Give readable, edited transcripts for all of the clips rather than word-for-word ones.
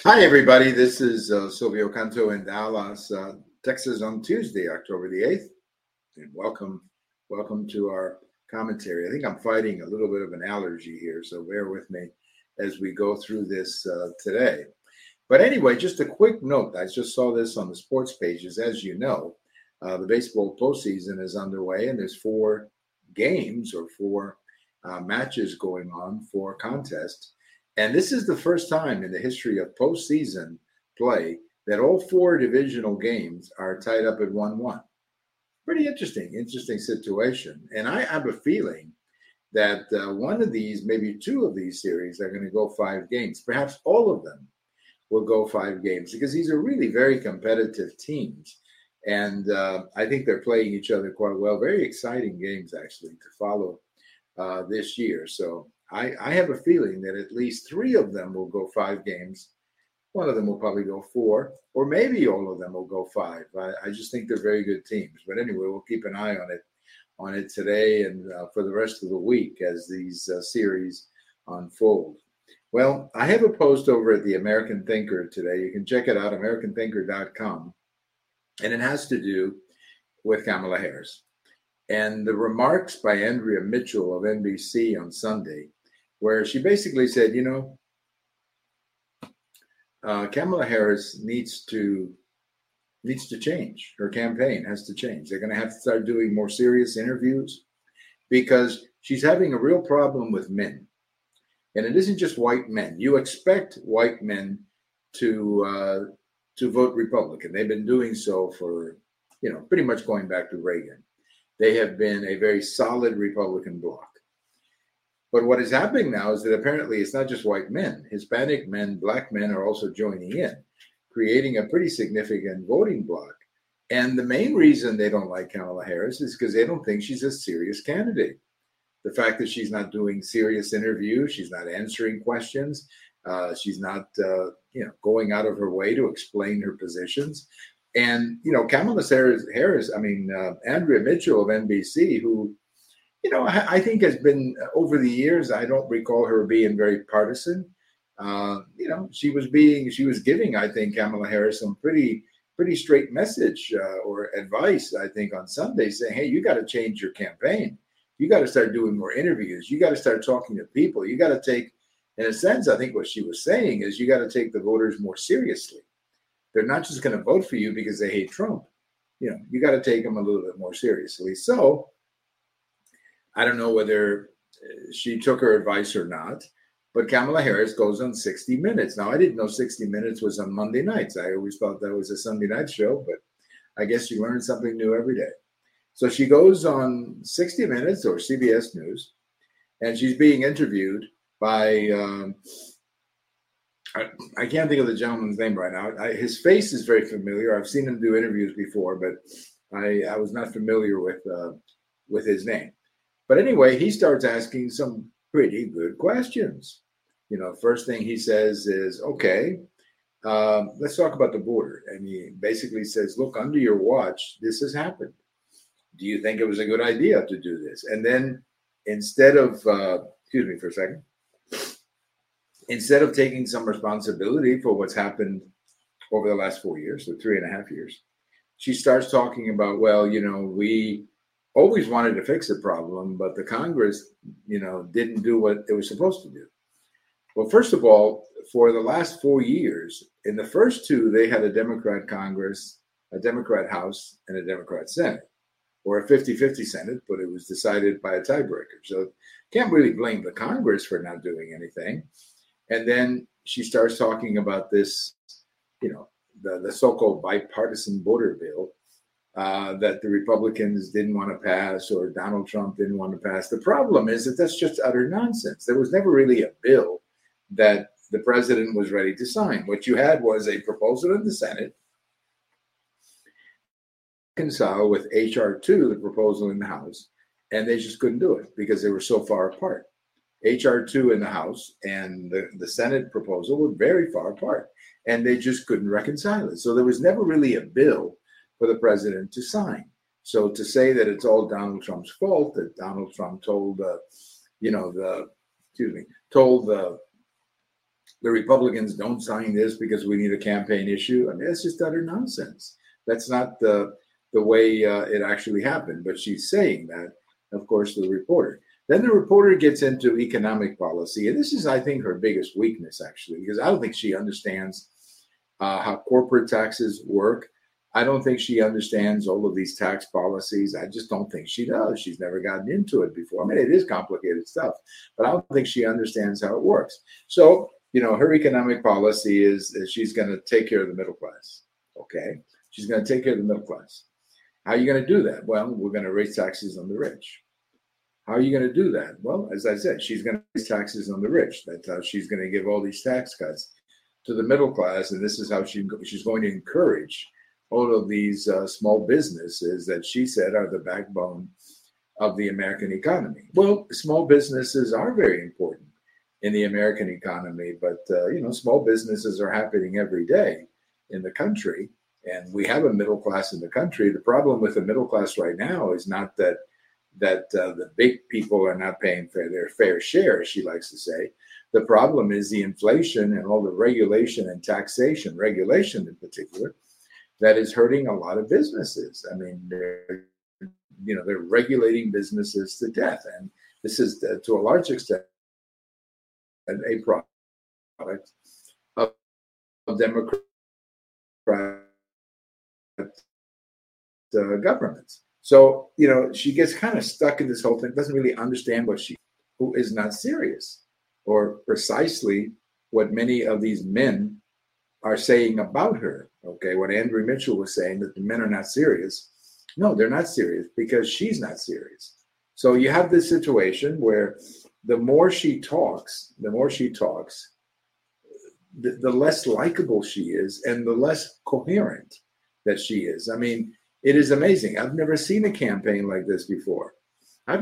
Hi, everybody. This is Silvio Canto in Dallas, Texas on Tuesday, October the 8th. And welcome to our commentary. I think I'm fighting a little bit of an allergy here, so bear with me as we go through this today. But anyway, just a quick note. I just saw this on the sports pages. As you know, the baseball postseason is underway, and there's four games or four matches going on, four contests. And this is the first time in the history of postseason play that all four divisional games are tied up at 1-1. Pretty interesting situation. And I have a feeling that one of these, maybe two of these series are going to go 5 games. Perhaps all of them will go 5 games because these are really very competitive teams. And I think they're playing each other quite well. Very exciting games, actually, to follow this year. So I have a feeling that at least 3 of them will go 5 games. One of them will probably go 4, or maybe all of them will go 5. I just think they're very good teams. But anyway, we'll keep an eye on it today and for the rest of the week as these series unfold. Well, I have a post over at the American Thinker today. You can check it out, americanthinker.com. And it has to do with Kamala Harris. And the remarks by Andrea Mitchell of NBC on Sunday, where she basically said, Kamala Harris needs to change. Her campaign has to change. They're going to have to start doing more serious interviews because she's having a real problem with men. And it isn't just white men. You expect white men to vote Republican. They've been doing so for, pretty much going back to Reagan. They have been a very solid Republican bloc. But what is happening now is that apparently it's not just white men. Hispanic men, black men are also joining in, creating a pretty significant voting bloc. And the main reason they don't like Kamala Harris is because they don't think she's a serious candidate. The fact that she's not doing serious interviews, she's not answering questions, she's not, going out of her way to explain her positions. And, Kamala Harris, Andrea Mitchell of NBC, who, I think has been over the years, I don't recall her being very partisan. She was giving, I think, Kamala Harris some pretty straight message or advice, I think, on Sunday saying, hey, you got to change your campaign. You got to start doing more interviews. You got to start talking to people. You got to take, in a sense, I think what she was saying is you got to take the voters more seriously. They're not just going to vote for you because they hate Trump. You got to take them a little bit more seriously. So I don't know whether she took her advice or not, but Kamala Harris goes on 60 Minutes. Now, I didn't know 60 Minutes was on Monday nights. I always thought that was a Sunday night show, but I guess you learn something new every day. So she goes on 60 Minutes or CBS News, and she's being interviewed by, I can't think of the gentleman's name right now. His face is very familiar. I've seen him do interviews before, but I was not familiar with his name. But anyway, he starts asking some pretty good questions. First thing he says is, okay, let's talk about the border. And he basically says, look, under your watch, this has happened. Do you think it was a good idea to do this? And then instead of, excuse me for a second, instead of taking some responsibility for what's happened over the last 4 years, so 3.5 years, she starts talking about, well, we always wanted to fix the problem, but the Congress, didn't do what it was supposed to do. Well, first of all, for the last 4 years, in the first 2, they had a Democrat Congress, a Democrat House, and a Democrat Senate, or a 50-50 Senate, but it was decided by a tiebreaker. So can't really blame the Congress for not doing anything. And then she starts talking about this, the so-called bipartisan border bill that the Republicans didn't want to pass or Donald Trump didn't want to pass. The problem is that that's just utter nonsense. There was never really a bill that the president was ready to sign. What you had was a proposal in the Senate reconcile with H.R. 2, the proposal in the House, and they just couldn't do it because they were so far apart. H.R. 2 in the House and the Senate proposal were very far apart, and they just couldn't reconcile it. So there was never really a bill for the president to sign. So to say that it's all Donald Trump's fault, that Donald Trump told the the Republicans don't sign this because we need a campaign issue. I mean, that's just utter nonsense. That's not the way it actually happened. But she's saying that, of course, to the reporter. Then the reporter gets into economic policy. And this is, I think, her biggest weakness, actually, because I don't think she understands how corporate taxes work. I don't think she understands all of these tax policies. I just don't think she does. She's never gotten into it before. I mean, it is complicated stuff, but I don't think she understands how it works. So, her economic policy is she's going to take care of the middle class. Okay. She's going to take care of the middle class. How are you going to do that? Well, we're going to raise taxes on the rich. How are you going to do that? Well, as I said, she's going to raise taxes on the rich. That's how she's going to give all these tax cuts to the middle class. And this is how she's going to encourage all of these small businesses that she said are the backbone of the American economy. Well, small businesses are very important in the American economy, but small businesses are happening every day in the country, and we have a middle class in the country. The problem with the middle class right now is not that the big people are not paying their fair share, as she likes to say. The problem is the inflation and all the regulation and taxation, regulation in particular, that is hurting a lot of businesses. I mean, they're regulating businesses to death, and this is to a large extent a product of Democrat governments. So, she gets kind of stuck in this whole thing, doesn't really understand who is not serious, or precisely what many of these men are saying about her. Okay, what Andrew Mitchell was saying, that the men are not serious. No, they're not serious because she's not serious. So you have this situation where the more she talks, the less likable she is and the less coherent that she is. I mean, it is amazing. I've never seen a campaign like this before. Now,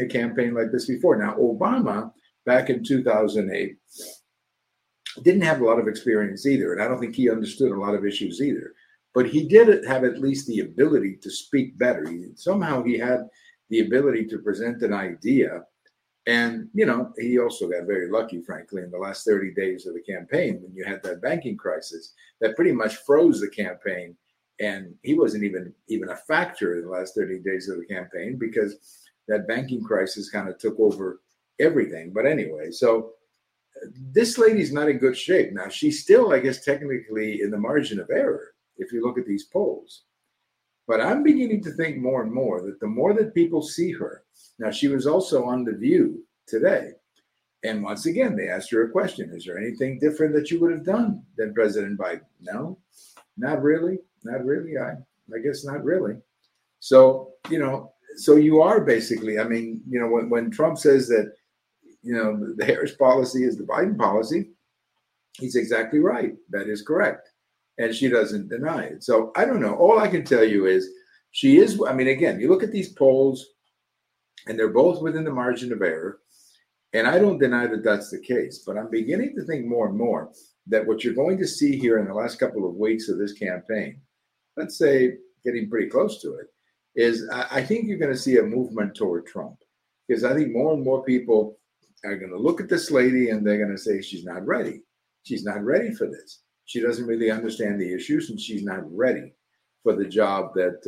Obama, back in 2008, didn't have a lot of experience either, and I don't think he understood a lot of issues either. But he did have at least the ability to speak better. Somehow he had the ability to present an idea. And, he also got very lucky, frankly, in the last 30 days of the campaign when you had that banking crisis that pretty much froze the campaign. And he wasn't even a factor in the last 30 days of the campaign because that banking crisis kind of took over everything. But anyway, so this lady's not in good shape. Now, she's still, I guess, technically in the margin of error if you look at these polls. But I'm beginning to think more and more that the more that people see her, now she was also on The View today. And once again, they asked her a question. Is there anything different that you would have done than President Biden? No, not really. Not really. I guess not really. So, so you are basically, I mean, when Trump says that, the Harris policy is the Biden policy, he's exactly right. That is correct. And she doesn't deny it. So I don't know. All I can tell you is she is, I mean, again, you look at these polls and they're both within the margin of error. And I don't deny that that's the case, but I'm beginning to think more and more that what you're going to see here in the last couple of weeks of this campaign, let's say getting pretty close to it, is I think you're going to see a movement toward Trump, because I think more and more people are going to look at this lady and they're going to say she's not ready. She's not ready for this. She doesn't really understand the issues, and she's not ready for the job that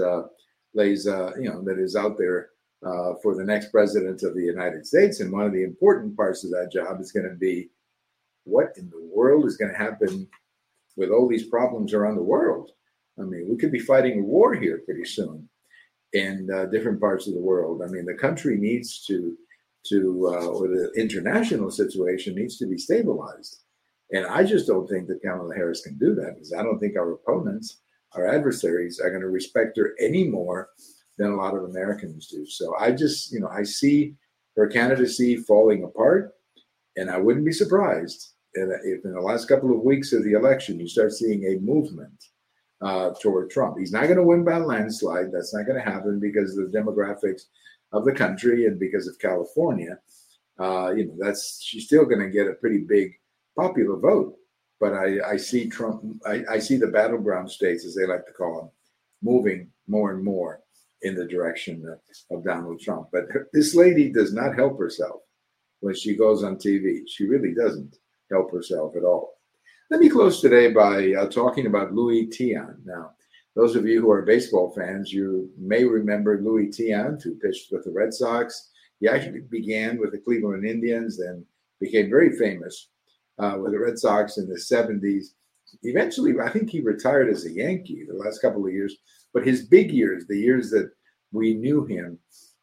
that is out there for the next president of the United States. And one of the important parts of that job is going to be what in the world is going to happen with all these problems around the world. I mean, we could be fighting a war here pretty soon in different parts of the world. I mean, the country needs or the international situation needs to be stabilized. And I just don't think that Kamala Harris can do that, because I don't think our opponents, our adversaries, are going to respect her any more than a lot of Americans do. So I just, I see her candidacy falling apart, and I wouldn't be surprised if in the last couple of weeks of the election, you start seeing a movement toward Trump. He's not going to win by a landslide. That's not going to happen because of the demographics of the country and because of California. She's still going to get a pretty big popular vote. But I see Trump, I see the battleground states, as they like to call them, moving more and more in the direction of Donald Trump. But this lady does not help herself when she goes on TV. She really doesn't. help herself at all. Let me close today by talking about Luis Tiant. Now, those of you who are baseball fans, you may remember Luis Tiant, who pitched with the Red Sox. He actually began with the Cleveland Indians, then became very famous with the Red Sox in the 70s. Eventually, I think he retired as a Yankee the last couple of years, but his big years, the years that we knew him,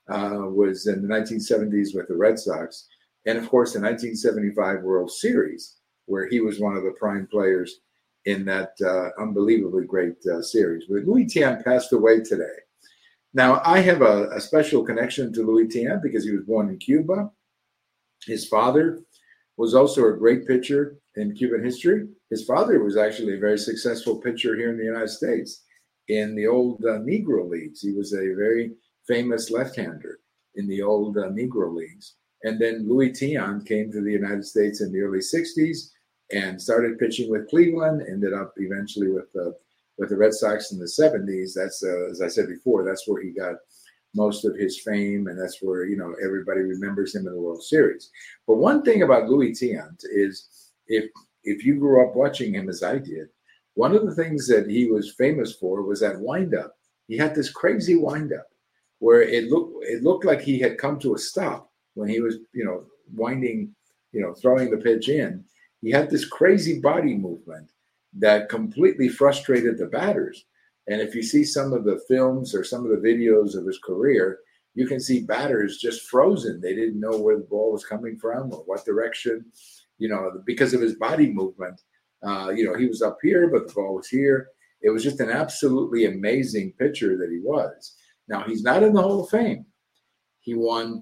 was in the 1970s with the Red Sox. And of course, the 1975 World Series, where he was one of the prime players in that unbelievably great series. But Luis Tiant passed away today. Now, I have a special connection to Luis Tiant because he was born in Cuba. His father was also a great pitcher in Cuban history. His father was actually a very successful pitcher here in the United States in the old Negro Leagues. He was a very famous left-hander in the old Negro Leagues. And then Luis Tiant came to the United States in the early 60s and started pitching with Cleveland, ended up eventually with the Red Sox in the 70s. That's, as I said before, that's where he got most of his fame, and that's where, everybody remembers him in the World Series. But one thing about Luis Tiant is if you grew up watching him as I did, one of the things that he was famous for was that windup. He had this crazy windup where it looked like he had come to a stop when he was, winding, throwing the pitch in. He had this crazy body movement that completely frustrated the batters. And if you see some of the films or some of the videos of his career, you can see batters just frozen. They didn't know where the ball was coming from or what direction, because of his body movement. He was up here, but the ball was here. It was just an absolutely amazing pitcher that he was. Now, he's not in the Hall of Fame. He won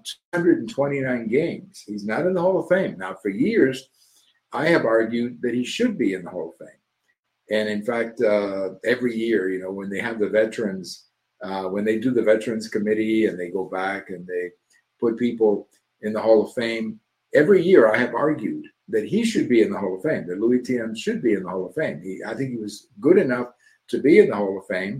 229 games. He's not in the Hall of Fame. Now, for years, I have argued that he should be in the Hall of Fame. And in fact, every year, when they have the veterans, when they do the Veterans Committee and they go back and they put people in the Hall of Fame, every year I have argued that he should be in the Hall of Fame, that Luis Tiant should be in the Hall of Fame. I think he was good enough to be in the Hall of Fame,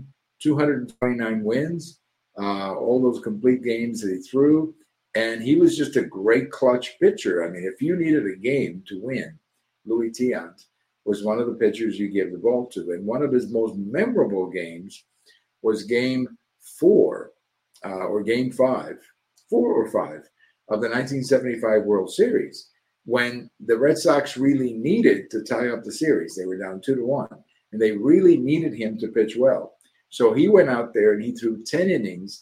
229 wins, all those complete games that he threw. And he was just a great clutch pitcher. I mean, if you needed a game to win, Luis Tiant was one of the pitchers you gave the ball to. And one of his most memorable games was game 4 or game 5, 4 or 5 of the 1975 World Series, when the Red Sox really needed to tie up the series. They were down 2-1, and they really needed him to pitch well. So he went out there and he threw 10 innings,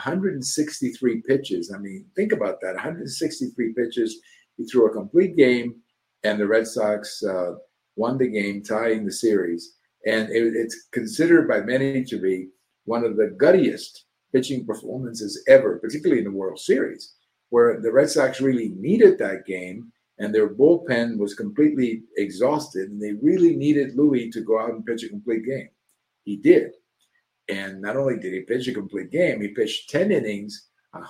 163 pitches. I mean, think about that, 163 pitches. He threw a complete game, and the Red Sox won the game, tying the series. And it's considered by many to be one of the guttiest pitching performances ever, particularly in the World Series, where the Red Sox really needed that game, and their bullpen was completely exhausted, and they really needed Luis to go out and pitch a complete game. He did. And not only did he pitch a complete game, he pitched 10 innings,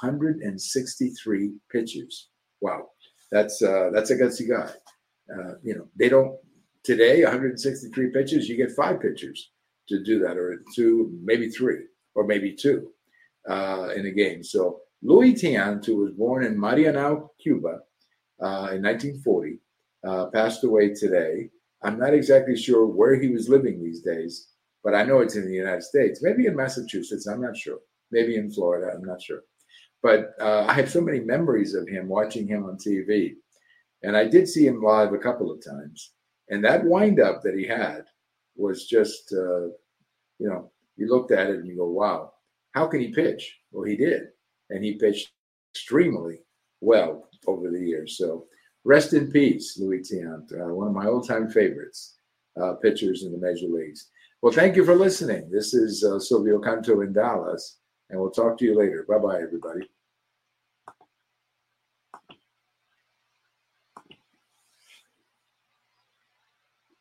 163 pitches. Wow. That's a gutsy guy. They don't today, 163 pitches, you get 5 pitchers to do that, or 2, maybe 3, or maybe 2 in a game. So Luis Tiant, who was born in Marianao, Cuba, in 1940, passed away today. I'm not exactly sure where he was living these days, but I know it's in the United States, maybe in Massachusetts. I'm not sure. Maybe in Florida. I'm not sure. But I have so many memories of him, watching him on TV. And I did see him live a couple of times. And that windup that he had was just, you looked at it and you go, wow, how can he pitch? Well, he did. And he pitched extremely well over the years. So rest in peace, Luis Tiant, one of my all-time favorites, pitchers in the major leagues. Well, thank you for listening. This is Silvio Canto in Dallas, and we'll talk to you later. Bye-bye, everybody.